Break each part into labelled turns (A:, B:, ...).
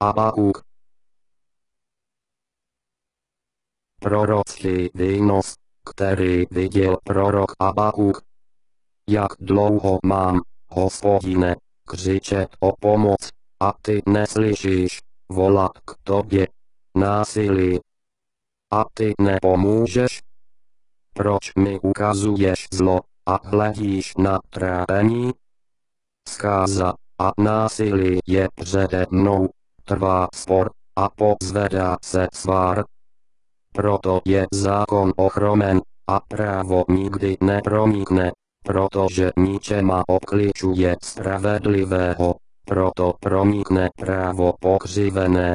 A: Habakuk. Prorocký výnos, který viděl prorok Habakuk. Jak dlouho mám, Hospodine, křičet o pomoc, a ty neslyšíš, volat k tobě, násilí. A ty nepomůžeš? Proč mi ukazuješ zlo, a hledíš na trápení? Zkáza a násilí je přede mnou, trvá spor, a pozvedá se svár. Proto je zákon ochromen, a právo nikdy nepronikne, protože ničema obkličuje spravedlivého, proto pronikne právo pokřivené.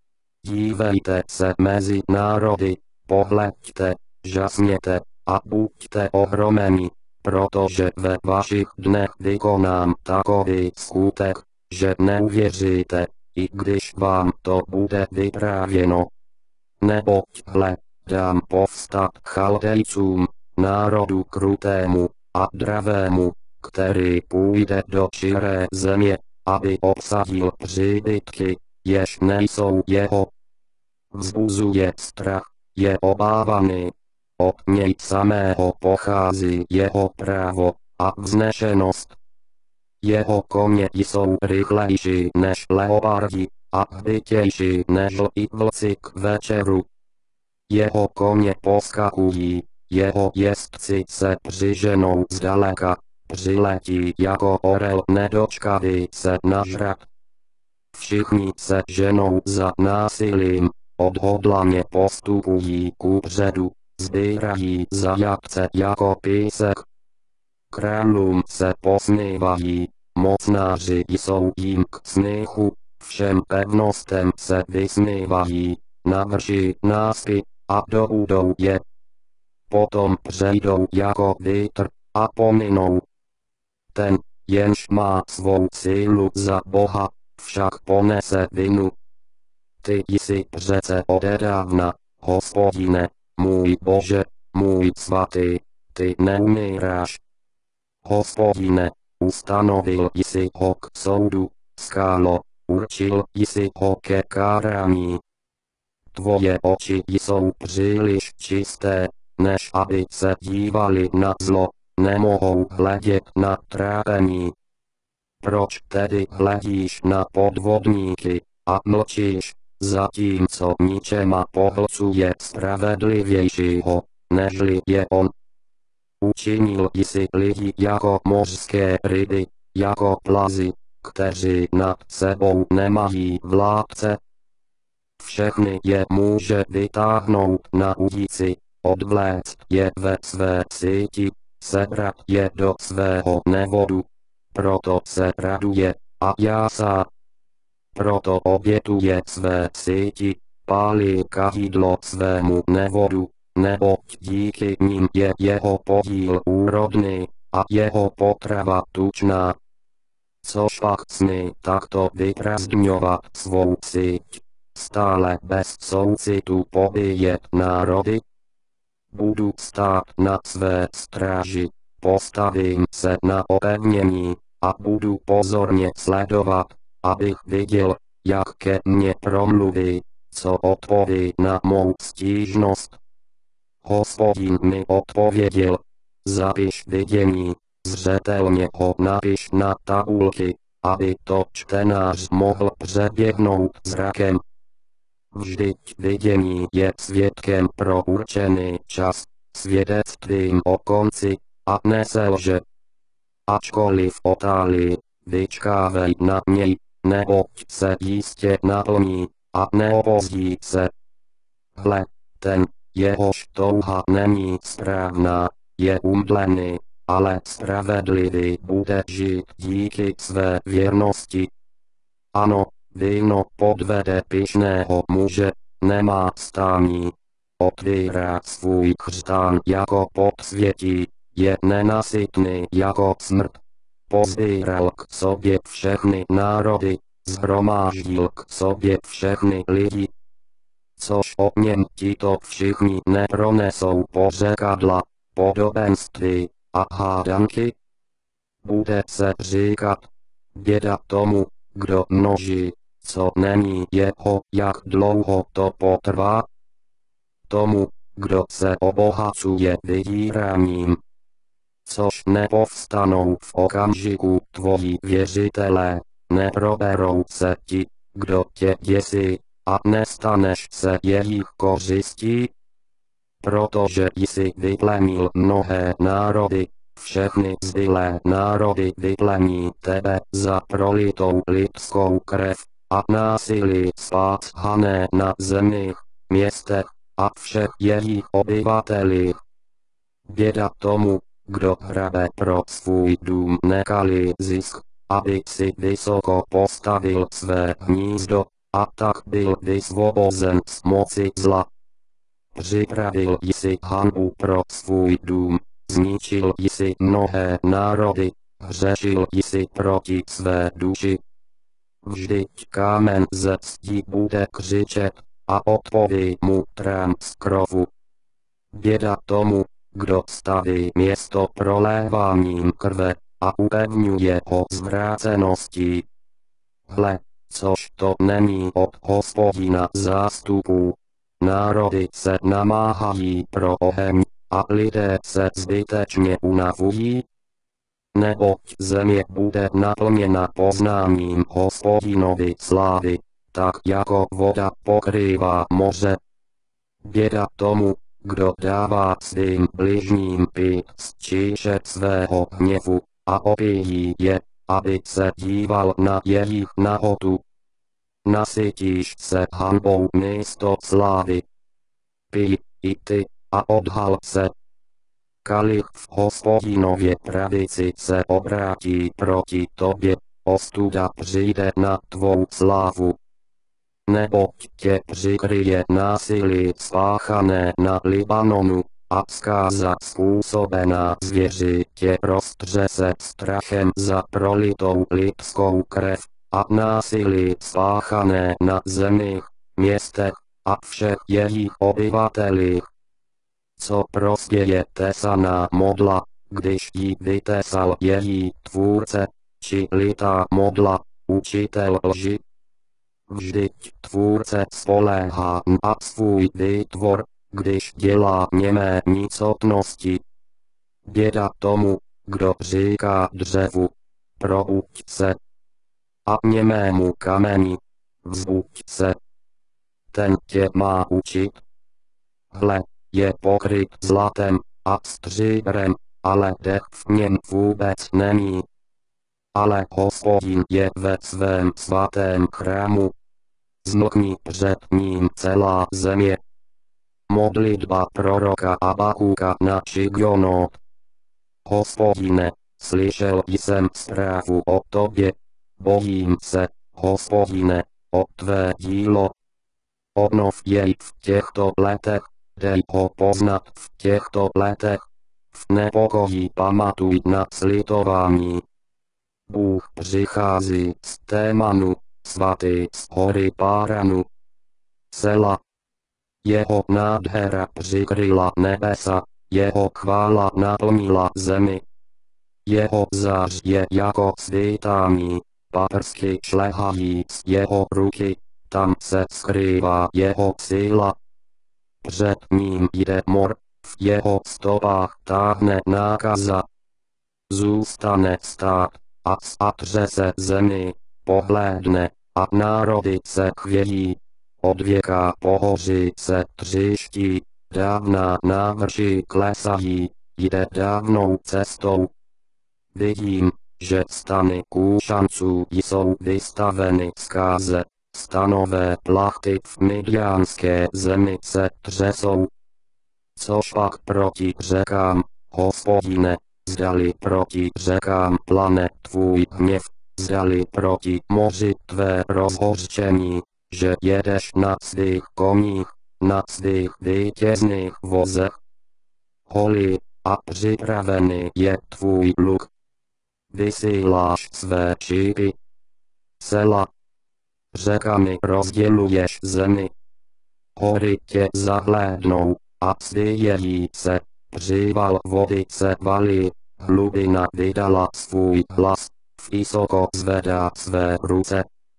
A: Dívejte se mezi národy, pohleďte, žasněte, a buďte ohromeni, protože ve vašich dnech vykonám takový skutek, že neuvěříte, i když vám to bude vyprávěno. Neboť hle, dám povstat Chaldejcům, národu krutému a dravému, který půjde do čiré země, aby obsadil příbytky, jež nejsou jeho. Vzbuzuje strach, je obávaný. Od něj samého pochází jeho právo a vznešenost. Jeho koně jsou rychlejší než leopardi a hbitější než i vlci k večeru. Jeho koně poskakují, jeho jezdci se přiženou zdaleka, přiletí jako orel nedočkavý se nažrat. Všichni se ženou za násilím, odhodlaně postupují kupředu, sbírají zajatce jako písek. Králům se posmívají, mocnáři jsou jim k smíchu, všem pevnostem se vysmívají, navrší náspy a dobudou je. Potom přejdou jako vítr a pominou. Ten, jenž má svou sílu za Boha, však ponese vinu. Ty jsi přece odedávna, Hospodine, můj Bože, můj svatý, ty neumíráš. Hospodine, ustanovil jsi ho k soudu, skálo, určil jsi ho ke kárání. Tvoje oči jsou příliš čisté, než aby se dívali na zlo, nemohou hledět na trápení. Proč tedy hledíš na podvodníky a mlčíš, zatímco ničema pohlcuje spravedlivějšího, nežli je on? Učinil jsi lidi jako mořské ryby, jako plazy, kteří nad sebou nemají vládce. Všechny je může vytáhnout na udici, odvléct je ve své síti, sebrat je do svého nevodu. Proto se raduje a jásá. Proto obětuje své síti, pálí kahidlo svému nevodu, neboť díky nim je jeho podíl úrodný a jeho potrava tučná. Což pak smí takto vyprazdňovat svou síť, stále bez soucitu pobíjet národy? Budu stát na své stráži, postavím se na opevnění a budu pozorně sledovat, abych viděl, jak ke mně promluví, co odpoví na mou stížnost. Hospodin mi odpověděl, zapiš vidění, zřetelně ho napiš na tabulky, aby to čtenář mohl přeběhnout zrakem. Vždyť vidění je svědkem pro určený čas, svědectvím o konci, a neselže. Ačkoliv otálí, vyčkávej na něj, neboť se jistě naplní, a neopozdí se. Hle, ten, jehož touha není správná, je umdlený, ale spravedlivý bude žít díky své věrnosti. Ano, víno podvede pyšného muže, nemá stání. Otvírá svůj chřtán jako podsvětí, je nenasytný jako smrt. Pozbíral k sobě všechny národy, shromáždil k sobě všechny lidi. Což o něm tito všichni nepronesou pořekadla, podobenství a hádanky? Bude se říkat, běda tomu, kdo množí, co není jeho, jak dlouho to potrvá? Tomu, kdo se obohacuje vydíráním, což nepovstanou v okamžiku tvoji věřitelé, neproberou se ti, kdo tě děsí, a nestaneš se jejich kořistí, protože jsi vyplenil mnohé národy, všechny zbylé národy vyplení tebe za prolitou lidskou krev a násilí spáchané na zemích, městech a všech jejich obyvatelích. Běda tomu, kdo hrabe pro svůj dům nekalý zisk, aby si vysoko postavil své hnízdo, a tak byl vysvobozen z moci zla. Připravil jsi hanbu pro svůj dům, zničil jsi mnohé národy, hřešil jsi proti své duši. Vždyť kámen ze zdi bude křičet, a odpoví mu trám z krovu. Běda tomu, kdo staví město proléváním krve a upevňuje ho zvráceností. Hle, což to není od Hospodina zástupů. Národy se namáhají pro oheň, a lidé se zbytečně unavují. Neboť země bude naplněna poznáním Hospodinovy slávy, tak jako voda pokrývá moře. Běda tomu, kdo dává svým bližním pít z číše svého hněvu, a opíjí je, aby se díval na jejich nahotu. Nasytíš se hanbou místo slávy. Pij i ty, a odhal se. Kalich v Hospodinově pravici se obrátí proti tobě, ostuda přijde na tvou slávu. Neboť tě přikryje násilí spáchané na Libanonu, a zkáza způsobená zvěři tě roztřese strachem za prolitou lidskou krev, a násilí spáchané na zemích, městech a všech jejich obyvatelích. Co prostě je tesaná modla, když ji vytesal její tvůrce, či litá modla, učitel lži? Vždyť tvůrce spoléhá na svůj výtvor, když dělá němé nicotnosti. Běda tomu, kdo říká dřevu, probuď se, a němému kameni, vzbuď se. Ten tě má učit. Hle, je pokryt zlatem a stříbrem, ale dech v něm vůbec není. Ale Hospodin je ve svém svatém chrámu. Zmlkni před ním celá země. Modlitba proroka Abakuka na Šigionot. Hospodine, slyšel jsem zprávu o tobě. Bojím se, Hospodine, o tvé dílo. Obnov jej v těchto letech, dej ho poznat v těchto letech. V nepokoji pamatuj na slitování. Bůh přichází z Témanu, svatý z hory Páranu. Sela. Jeho nádhera přikryla nebesa, jeho chvála naplnila zemi. Jeho zář je jako svítání, paprsky šlehají z jeho ruky, tam se skrývá jeho síla. Před ním jde mor, v jeho stopách táhne nákaza. Zůstane stát, a zatře zemi, pohlédne, a národy se chvějí. Od věka pohoří se třiští, dávná návrší klesají, jde dávnou cestou. Vidím, že stany Kúšanců jsou vystaveny zkáze, stanové plachty v Midjánské zemi se třesou. Což pak proti řekám, Hospodine, zdali proti řekám plane tvůj hněv, zdali proti moři tvé rozhořčení, že jedeš na svých koních, na svých vítězných vozech. Holý a připravený je tvůj luk. Vysíláš své šípy. Sela. Řekami rozděluješ zemi. Hory tě zahlédnou, a zvějí se, příval vody se valí, hlubina vydala svůj hlas, vysoko zvedá své ruce.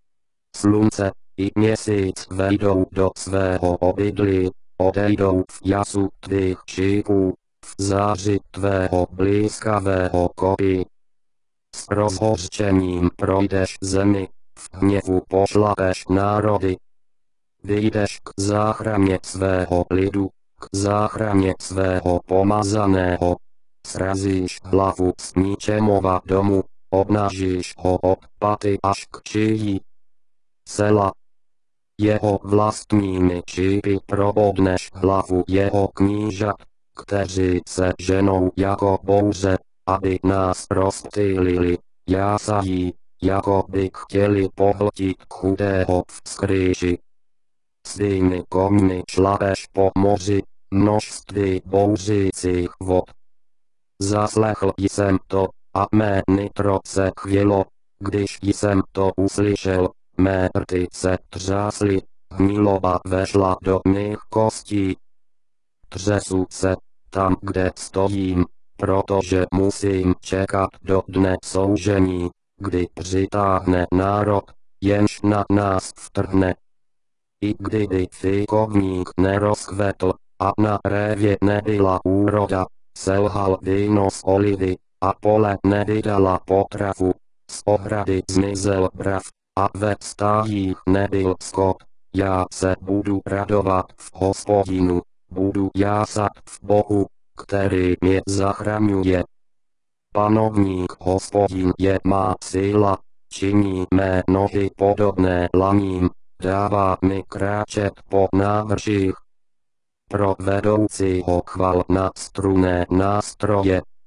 A: Slunce i měsíc vejdou do svého obydlí, odejdou v jasu tvých šípů, v záři tvého blízkavého kopí. S rozhořčením projdeš zemi, v hněvu pošlapeš národy. Vyjdeš k záchraně svého lidu, k záchraně svého pomazaného. Srazíš hlavu z ničemova domu, obnažíš ho od paty až k číji. Sela. Jeho vlastními šípy probodneš hlavu jeho knížat, kteří se ženou jako bouře, aby nás rozptýlili, jásají, jako by chtěli pohltit chudého v skříži. Svými koňmi šlapeš po moři, množství bouřících vod. Zaslechl jsem to, a mé nitro se chvělo, když jsem to uslyšel, mé rty se třásly, hniloba vešla do mých kostí. Třesu se, tam kde stojím, protože musím čekat do dne soužení, kdy přitáhne národ, jenž na nás vtrhne. I kdyby fikovník nerozkvetl, a na révě nebyla úroda, selhal víno z olivy, a pole nevydala potravu, z ohrady zmizel brav, a ve stájích nebyl skot, já se budu radovat v Hospodinu, budu jásat v Bohu, který mě zachraňuje. Panovník Hospodin je má síla, činí mé nohy podobné laním, dává mi kráčet po návrších. Pro vedoucího chval na strunné nástroje,